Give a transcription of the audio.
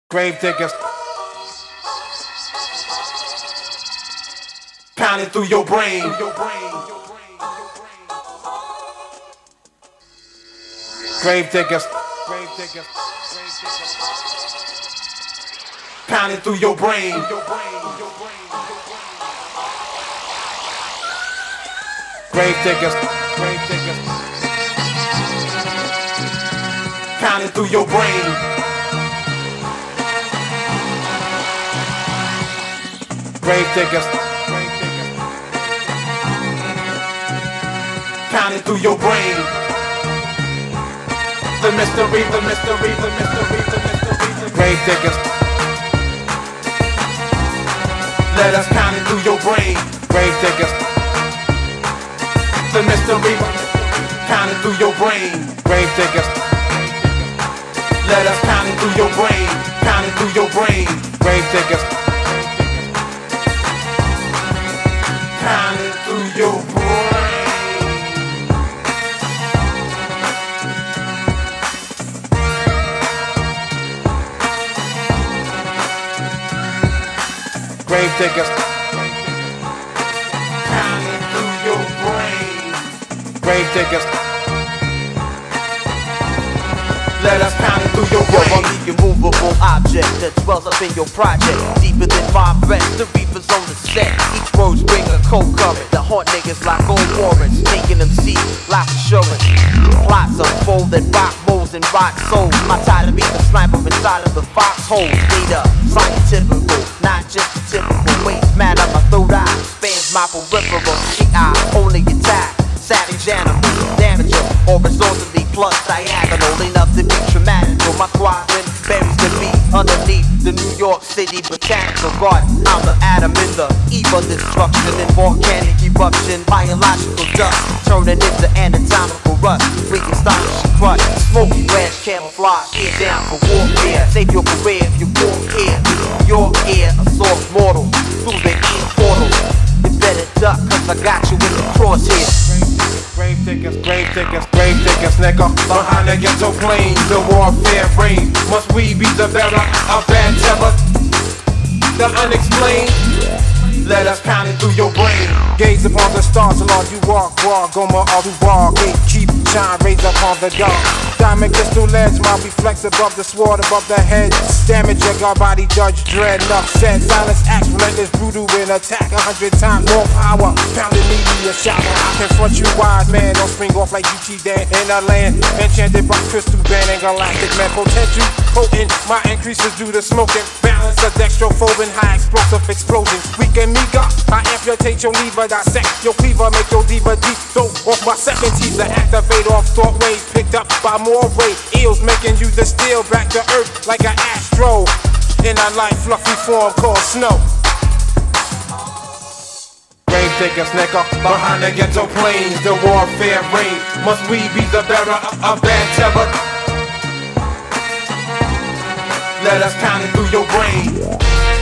Grave diggers pounding through your brain. Grave diggers pounding through your brain. Grave diggers pounding through your brain. Grave diggers pounding through your brain. The mystery. Grave diggers, let us pound it through your brain. Grave diggers, the mystery. Pound it through your brain. Grave diggers, let us pound it through your brain. Pound it through your brain. Grave diggers, pound it through your brain. Grave diggers pounding through your brain. Grave diggers, let us pound it through your brain. Yo, I'm the immovable object that dwells up in your project. Deeper than my breath, the reapers on the set. Each word's bring a cold current. The haunt niggas like old warrants, making them see life assurance. Plots unfold and rock molds and rock souls. My title be the sniper inside of the foxhole. Data, scientifical, not just a typical waste matter. My third eye spans my peripheral. AI only attack savage animals, damager, horizontally plus diagonal. Enough to be traumatic. My squadron buries the beat underneath the New York City Botanical Garden. I'm the atom in the eve of destruction and volcanic eruption. Biological dust turning into anatomical rust. Frankensteinish crush, smoky ranch camouflage. Get down for warfare. Save your career if you walk here. Your ear, a soft mortal through the ear portal. You better duck, cause I got you in the crosshairs. Grave diggers, nigga. Behind the ghetto plains, the warfare reigns. Must we be the bearer of bad terror? The unexplained. Let us pound it through your brain. Gaze upon the stars, Lord, you walk, Goma, all you walk. Keep shine, raise upon the dark. Diamond crystal ledge, my reflects above the sword, above the head. Damage your guard body, judge dread. Enough said, silence acts, relentless, brutal, and attack 100 times more power. Pounding me a shower. I confront you, wise man, don't spring off like Gucci Dan in a land enchanted by crystal band and galactic man. Potential potent, my increases due to smoking. Balance of dextrophobin, high explosive explosions. Weaken me, God, I amputate your lever, dissect your cleaver, make your diva deep. So off my second teaser, activate off thought wave, picked up by more weight. Eels making you the steel back to earth like an astro. In a light fluffy form called snow. Grave diggers, nigga, behind the ghetto plains, the warfare reigns. Must we be the bearer of bad terror? Let us pound it through your brain.